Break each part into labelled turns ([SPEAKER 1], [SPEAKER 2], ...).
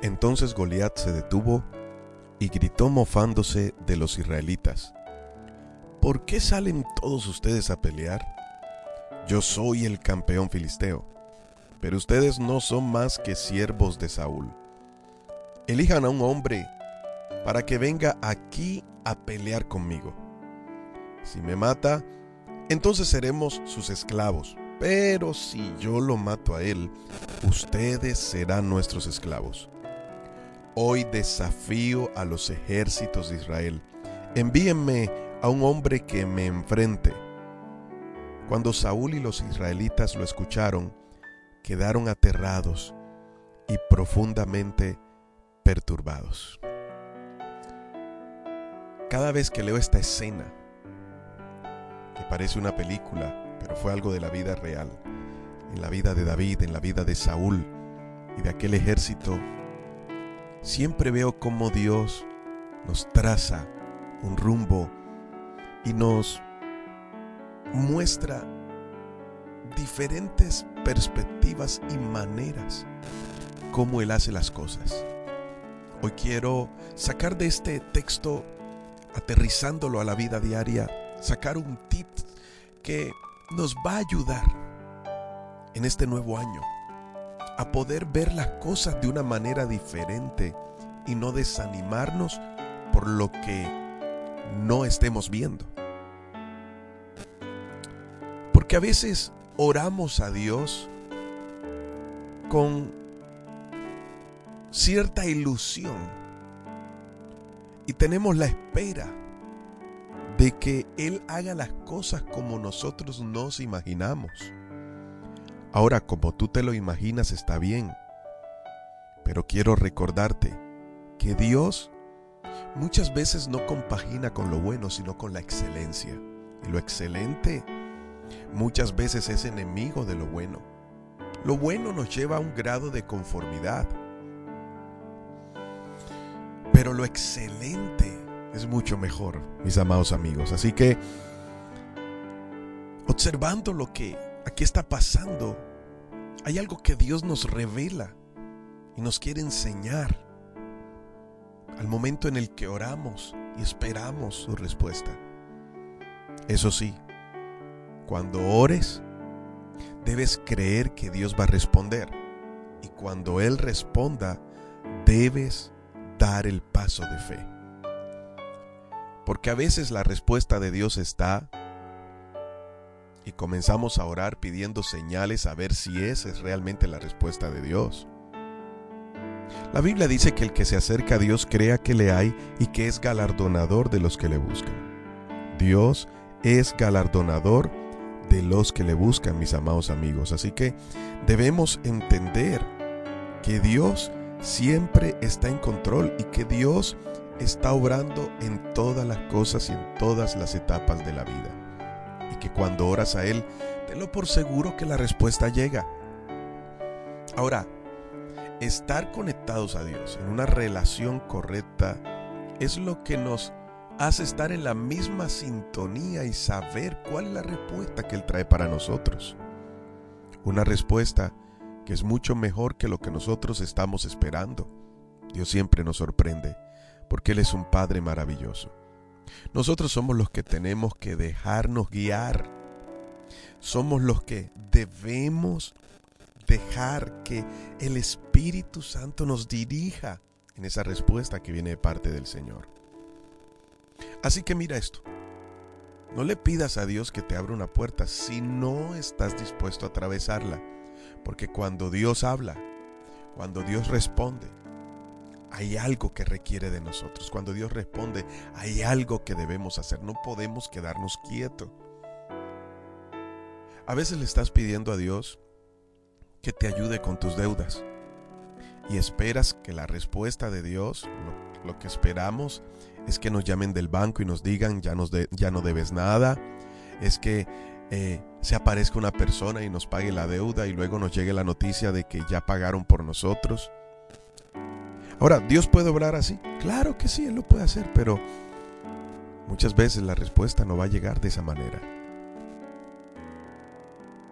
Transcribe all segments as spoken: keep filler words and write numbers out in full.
[SPEAKER 1] Entonces Goliat se detuvo y gritó mofándose de los israelitas: ¿Por qué salen todos ustedes a pelear? Yo soy el campeón filisteo, pero ustedes no son más que siervos de Saúl. Elijan a un hombre para que venga aquí a pelear conmigo. Si me mata, entonces seremos sus esclavos, pero si yo lo mato a él, ustedes serán nuestros esclavos. Hoy desafío a los ejércitos de Israel. Envíenme a un hombre que me enfrente. Cuando Saúl y los israelitas lo escucharon, quedaron aterrados y profundamente perturbados. Cada vez que leo esta escena, que parece una película, pero fue algo de la vida real, en la vida de David, en la vida de Saúl y de aquel ejército, siempre veo cómo Dios nos traza un rumbo y nos muestra diferentes perspectivas y maneras cómo Él hace las cosas. Hoy quiero sacar de este texto, aterrizándolo a la vida diaria, sacar un tip que nos va a ayudar en este nuevo año a poder ver las cosas de una manera diferente y no desanimarnos por lo que no estemos viendo. Porque a veces oramos a Dios con cierta ilusión y tenemos la espera de que Él haga las cosas como nosotros nos imaginamos. Ahora, como tú te lo imaginas está bien, pero quiero recordarte que Dios muchas veces no compagina con lo bueno, sino con la excelencia. Y lo excelente muchas veces es enemigo de lo bueno. Lo bueno nos lleva a un grado de conformidad, pero lo excelente es mucho mejor, mis amados amigos. Así que, observando lo que aquí está pasando, hay algo que Dios nos revela y nos quiere enseñar al momento en el que oramos y esperamos su respuesta. Eso sí, cuando ores, debes creer que Dios va a responder, y cuando Él responda, debes dar el paso de fe. Porque a veces la respuesta de Dios está y comenzamos a orar pidiendo señales a ver si esa es realmente la respuesta de Dios. La Biblia dice que el que se acerca a Dios crea que le hay y que es galardonador de los que le buscan. Dios es galardonador de los que le buscan, mis amados amigos. Así que debemos entender que Dios siempre está en control y que Dios está obrando en todas las cosas y en todas las etapas de la vida. Y que cuando oras a Él, tenlo por seguro que la respuesta llega. Ahora, estar conectados a Dios en una relación correcta es lo que nos hace estar en la misma sintonía y saber cuál es la respuesta que Él trae para nosotros. Una respuesta que es mucho mejor que lo que nosotros estamos esperando. Dios siempre nos sorprende porque Él es un Padre maravilloso. Nosotros somos los que tenemos que dejarnos guiar. Somos los que debemos dejar que el Espíritu Santo nos dirija en esa respuesta que viene de parte del Señor. Así que mira esto. No le pidas a Dios que te abra una puerta si no estás dispuesto a atravesarla. Porque cuando Dios habla, cuando Dios responde, hay algo que requiere de nosotros. Cuando Dios responde, hay algo que debemos hacer. No podemos quedarnos quietos. A veces le estás pidiendo a Dios que te ayude con tus deudas y esperas que la respuesta de Dios, lo, lo que esperamos es que nos llamen del banco y nos digan ya, nos de, ya no debes nada, es que eh, se aparezca una persona y nos pague la deuda y luego nos llegue la noticia de que ya pagaron por nosotros. Ahora, ¿Dios puede obrar así? Claro que sí, Él lo puede hacer, pero muchas veces la respuesta no va a llegar de esa manera.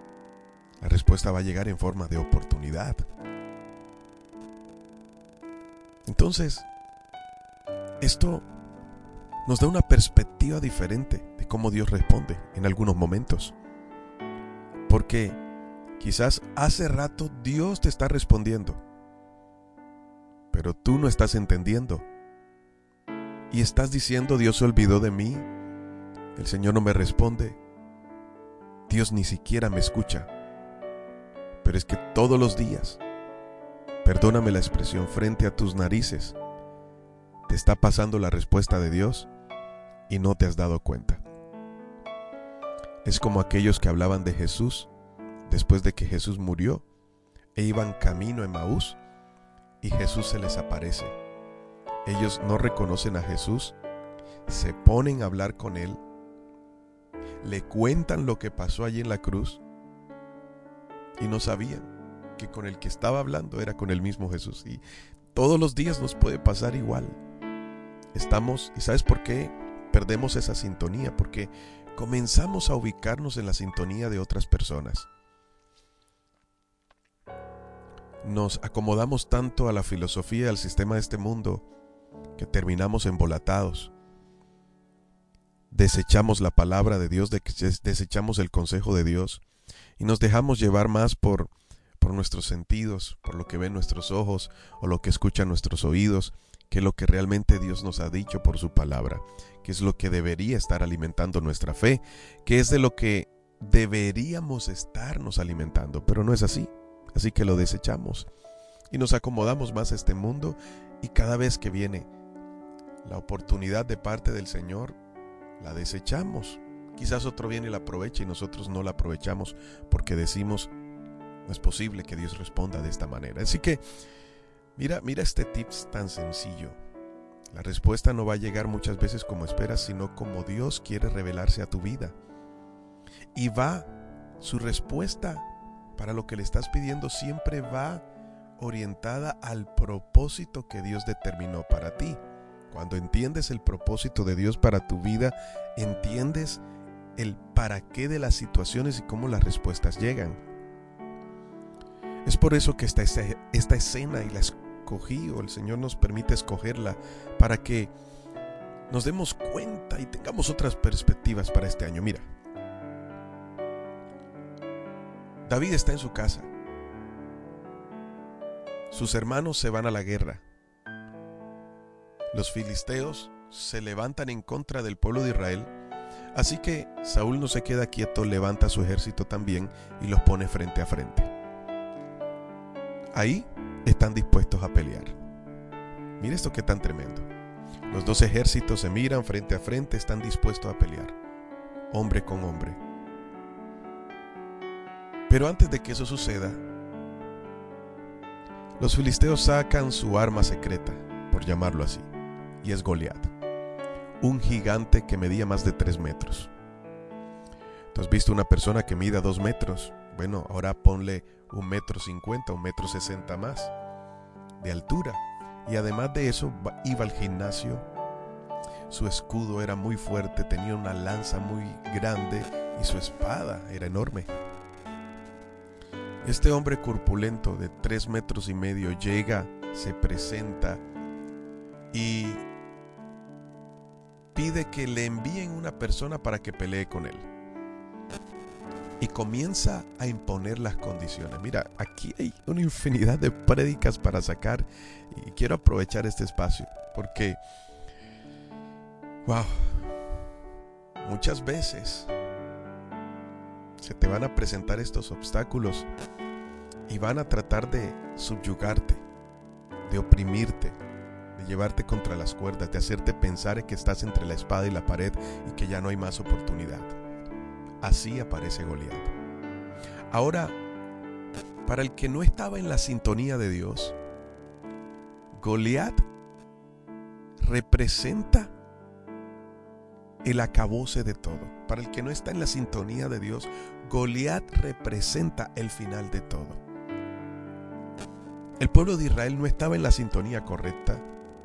[SPEAKER 1] La respuesta va a llegar en forma de oportunidad. Entonces, esto nos da una perspectiva diferente de cómo Dios responde en algunos momentos. Porque quizás hace rato Dios te está respondiendo, pero tú no estás entendiendo. Y estás diciendo: Dios se olvidó de mí, el Señor no me responde, Dios ni siquiera me escucha. Pero es que todos los días, perdóname la expresión, frente a tus narices, te está pasando la respuesta de Dios y no te has dado cuenta. Es como aquellos que hablaban de Jesús después de que Jesús murió e iban camino a Emaús y Jesús se les aparece. Ellos no reconocen a Jesús, se ponen a hablar con Él, le cuentan lo que pasó allí en la cruz y no sabían que con el que estaba hablando era con el mismo Jesús. Y todos los días nos puede pasar igual. Estamos, ¿y sabes por qué perdemos esa sintonía? Porque comenzamos a ubicarnos en la sintonía de otras personas. Nos acomodamos tanto a la filosofía y al sistema de este mundo que terminamos embolatados. Desechamos la palabra de Dios, desechamos el consejo de Dios y nos dejamos llevar más por, por nuestros sentidos, por lo que ven nuestros ojos o lo que escuchan nuestros oídos, que lo que realmente Dios nos ha dicho por su palabra, que es lo que debería estar alimentando nuestra fe, que es de lo que deberíamos estarnos alimentando, pero no es así. Así que lo desechamos y nos acomodamos más a este mundo, y cada vez que viene la oportunidad de parte del Señor, la desechamos. Quizás otro viene y la aprovecha y nosotros no la aprovechamos porque decimos: no es posible que Dios responda de esta manera. Así que mira, mira este tips tan sencillo. La respuesta no va a llegar muchas veces como esperas, sino como Dios quiere revelarse a tu vida. Y va, su respuesta para lo que le estás pidiendo siempre va orientada al propósito que Dios determinó para ti. Cuando entiendes el propósito de Dios para tu vida, entiendes el para qué de las situaciones y cómo las respuestas llegan. Es por eso que esta, esta escena, y la escogí, o el Señor nos permite escogerla, para que nos demos cuenta y tengamos otras perspectivas para este año. Mira, David está en su casa. Sus hermanos se van a la guerra. Los filisteos se levantan en contra del pueblo de Israel. Así que Saúl no se queda quieto, levanta su ejército también y los pone frente a frente. Ahí están dispuestos a pelear. Mira esto que tan tremendo. Los dos ejércitos se miran frente a frente, están dispuestos a pelear, hombre con hombre. Pero antes de que eso suceda, los filisteos sacan su arma secreta, por llamarlo así, y es Goliat, un gigante que medía más de tres metros. ¿Tú has visto una persona que mida dos metros? Bueno, ahora ponle un metro cincuenta, un metro sesenta más de altura. Y además de eso, iba al gimnasio. Su escudo era muy fuerte, tenía una lanza muy grande y su espada era enorme. Este hombre corpulento de tres metros y medio llega, se presenta y pide que le envíen una persona para que pelee con él. Y comienza a imponer las condiciones. Mira, aquí hay una infinidad de prédicas para sacar y quiero aprovechar este espacio porque, wow, muchas veces se te van a presentar estos obstáculos y van a tratar de subyugarte, de oprimirte, de llevarte contra las cuerdas, de hacerte pensar que estás entre la espada y la pared y que ya no hay más oportunidad. Así aparece Goliat. Ahora, para el que no estaba en la sintonía de Dios, Goliat representa el acabose de todo. Para el que no está en la sintonía de Dios, Goliat representa el final de todo. El pueblo de Israel no estaba en la sintonía correcta.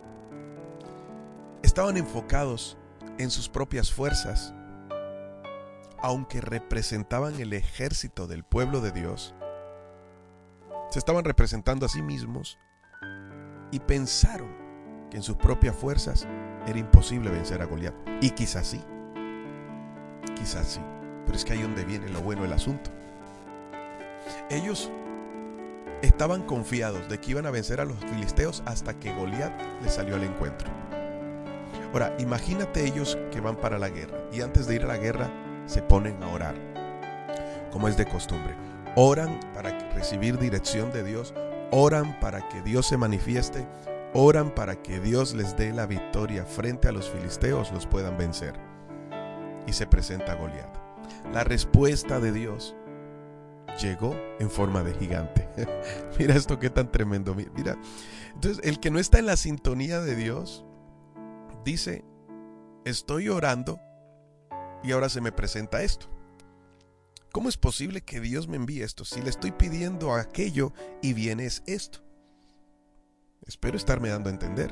[SPEAKER 1] Estaban enfocados en sus propias fuerzas. Aunque representaban el ejército del pueblo de Dios, se estaban representando a sí mismos y pensaron que en sus propias fuerzas era imposible vencer a Goliat. Y quizás sí, quizás sí, pero es que ahí donde viene lo bueno del asunto. Ellos estaban confiados de que iban a vencer a los filisteos hasta que Goliat les salió al encuentro. Ahora, imagínate ellos que van para la guerra y antes de ir a la guerra se ponen a orar, como es de costumbre. Oran para recibir dirección de Dios, oran para que Dios se manifieste, oran para que Dios les dé la victoria frente a los filisteos, los puedan vencer. Y se presenta Goliat. La respuesta de Dios llegó en forma de gigante. Mira esto qué tan tremendo. Mira, entonces el que no está en la sintonía de Dios dice: estoy orando y ahora se me presenta esto. ¿Cómo es posible que Dios me envíe esto si le estoy pidiendo aquello y viene es esto? Espero estarme dando a entender.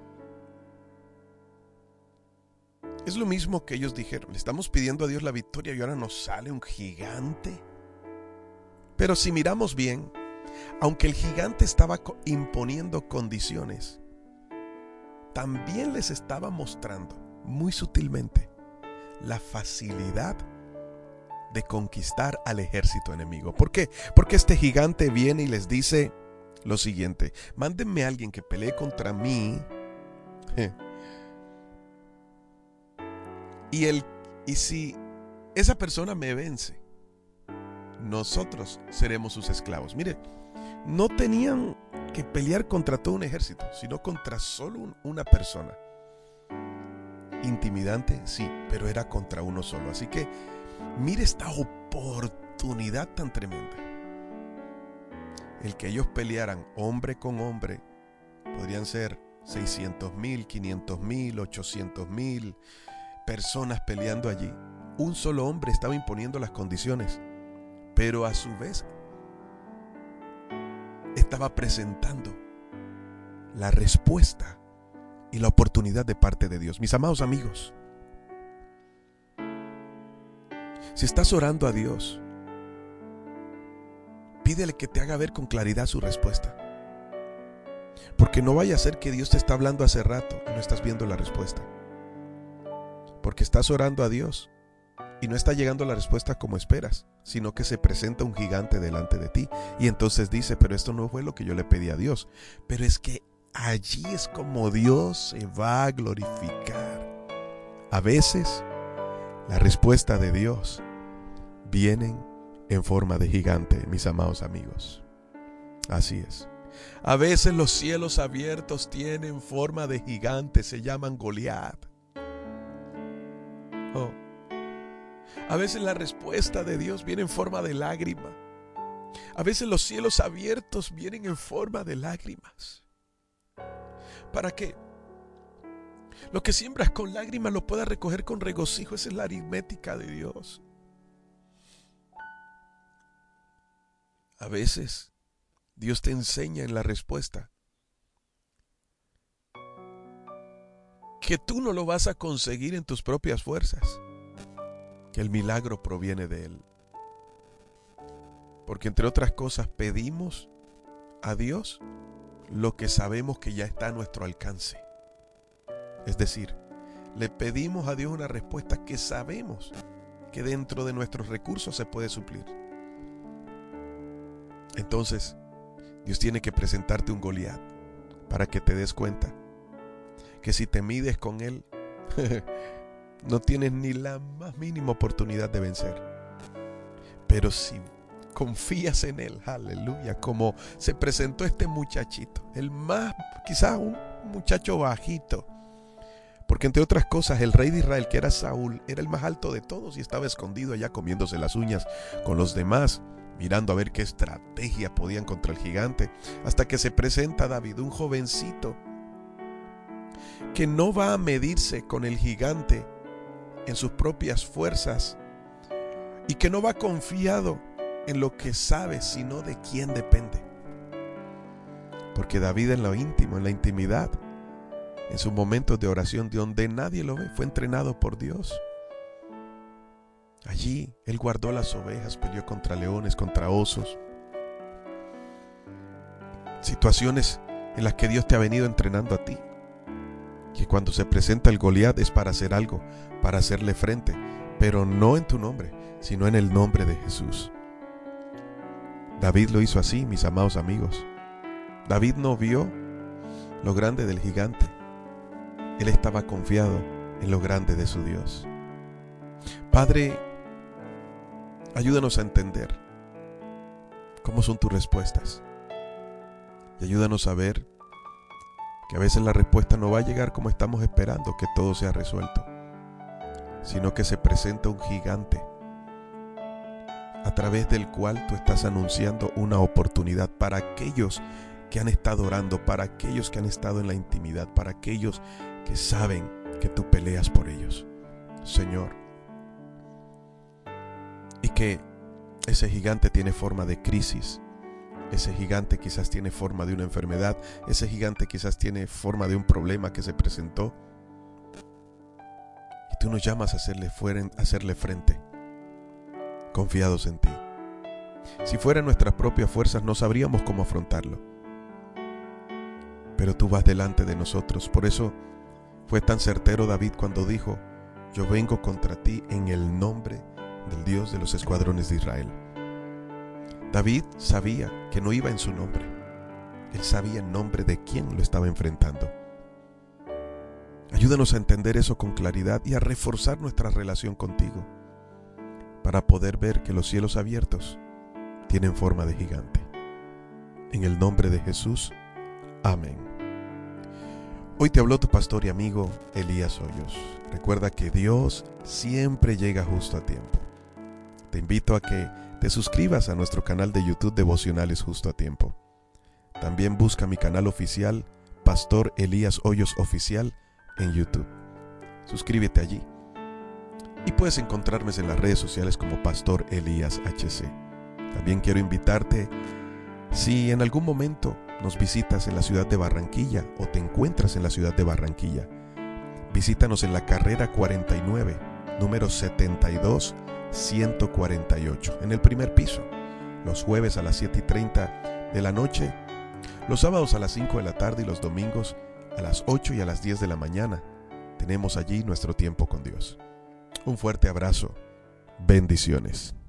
[SPEAKER 1] Es lo mismo que ellos dijeron: le estamos pidiendo a Dios la victoria y ahora nos sale un gigante. Pero si miramos bien, aunque el gigante estaba imponiendo condiciones, también les estaba mostrando muy sutilmente la facilidad de conquistar al ejército enemigo. ¿Por qué? Porque este gigante viene y les dice lo siguiente: mándenme a alguien que pelee contra mí. Y, el, y si esa persona me vence, nosotros seremos sus esclavos. Mire, no tenían que pelear contra todo un ejército, sino contra solo un, una persona. Intimidante, sí, pero era contra uno solo. Así que mire esta oportunidad tan tremenda. El que ellos pelearan hombre con hombre, podrían ser seiscientos mil, quinientos mil, ochocientos mil personas peleando allí. Un solo hombre estaba imponiendo las condiciones, pero a su vez estaba presentando la respuesta y la oportunidad de parte de Dios. Mis amados amigos, si estás orando a Dios, pídele que te haga ver con claridad su respuesta, porque no vaya a ser que Dios te está hablando hace rato y no estás viendo la respuesta, porque estás orando a Dios y no está llegando la respuesta como esperas, sino que se presenta un gigante delante de ti y entonces dice: pero esto no fue lo que yo le pedí a Dios. Pero es que allí es como Dios se va a glorificar. A veces la respuesta de Dios viene en forma de gigante, mis amados amigos. Así es. A veces los cielos abiertos tienen forma de gigante, se llaman Goliat. Oh. A veces la respuesta de Dios viene en forma de lágrima. A veces los cielos abiertos vienen en forma de lágrimas. ¿Para qué? Lo que siembras con lágrimas lo puedas recoger con regocijo. Esa es la aritmética de Dios. A veces Dios te enseña en la respuesta que tú no lo vas a conseguir en tus propias fuerzas, que el milagro proviene de Él. Porque entre otras cosas pedimos a Dios lo que sabemos que ya está a nuestro alcance. Es decir, le pedimos a Dios una respuesta que sabemos que dentro de nuestros recursos se puede suplir. Entonces, Dios tiene que presentarte un Goliat para que te des cuenta que si te mides con Él, no tienes ni la más mínima oportunidad de vencer. Pero si confías en Él, aleluya, como se presentó este muchachito, el más, quizás un muchacho bajito, porque entre otras cosas el rey de Israel, que era Saúl, era el más alto de todos y estaba escondido allá comiéndose las uñas con los demás, mirando a ver qué estrategia podían contra el gigante, hasta que se presenta David, un jovencito que no va a medirse con el gigante en sus propias fuerzas y que no va confiado en lo que sabe, sino de quién depende. Porque David, en lo íntimo, en la intimidad, en sus momentos de oración, de donde nadie lo ve, fue entrenado por Dios. Allí él guardó las ovejas, peleó contra leones, contra osos. Situaciones en las que Dios te ha venido entrenando a ti. Que cuando se presenta el Goliat es para hacer algo, para hacerle frente, pero no en tu nombre, sino en el nombre de Jesús. David lo hizo así, mis amados amigos. David no vio lo grande del gigante. Él estaba confiado en lo grande de su Dios. Padre, ayúdanos a entender cómo son tus respuestas. Y ayúdanos a ver que a veces la respuesta no va a llegar como estamos esperando, que todo sea resuelto, sino que se presenta un gigante a través del cual tú estás anunciando una oportunidad para aquellos que han estado orando, para aquellos que han estado en la intimidad, para aquellos que saben que tú peleas por ellos, Señor. Y que ese gigante tiene forma de crisis, ese gigante quizás tiene forma de una enfermedad, ese gigante quizás tiene forma de un problema que se presentó, y tú nos llamas a hacerle, fueren, a hacerle frente, confiados en ti. Si fueran nuestras propias fuerzas no sabríamos cómo afrontarlo, pero tú vas delante de nosotros. Por eso fue tan certero David cuando dijo: yo vengo contra ti en el nombre del Dios de los escuadrones de Israel. David sabía que no iba en su nombre, él sabía el nombre de quién lo estaba enfrentando. Ayúdanos a entender eso con claridad y a reforzar nuestra relación contigo, para poder ver que los cielos abiertos tienen forma de gigante. En el nombre de Jesús, amén. Hoy te habló tu pastor y amigo Elías Hoyos. Recuerda que Dios siempre llega justo a tiempo. Te invito a que te suscribas a nuestro canal de YouTube Devocionales Justo a Tiempo. También busca mi canal oficial, Pastor Elías Hoyos Oficial, en YouTube. Suscríbete allí. Y puedes encontrarme en las redes sociales como Pastor Elías H C. También quiero invitarte, si en algún momento nos visitas en la ciudad de Barranquilla o te encuentras en la ciudad de Barranquilla, visítanos en la carrera cuarenta y nueve, número setenta y dos ciento cuarenta y ocho, en el primer piso, los jueves a las siete y treinta de la noche, los sábados a las cinco de la tarde y los domingos a las ocho y a las diez de la mañana. Tenemos allí nuestro tiempo con Dios. Un fuerte abrazo. Bendiciones.